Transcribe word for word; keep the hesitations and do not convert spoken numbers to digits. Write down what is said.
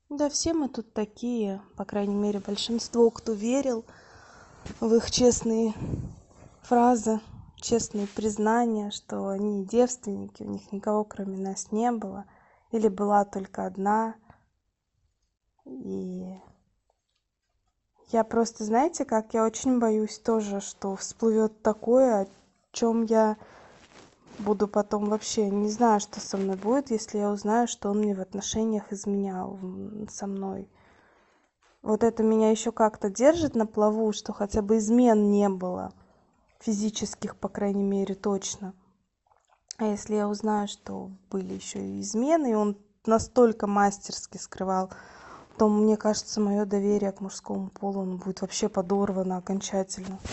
Да все мы тут такие, по крайней мере, большинство, кто верил в их честные фразы, честные признания, что они девственники, у них никого кроме нас не было, или была только одна. И я просто, знаете, как я очень боюсь тоже, что всплывет такое, о чем я буду потом вообще не знаю, что со мной будет, если я узнаю, что он мне в отношениях изменял м, со мной. Вот это меня еще как-то держит на плаву, что хотя бы измен не было. Физических, по крайней мере, точно. А если я узнаю, что были еще и измены, и он настолько мастерски скрывал, то, мне кажется, мое доверие к мужскому полу оно будет вообще подорвано окончательно.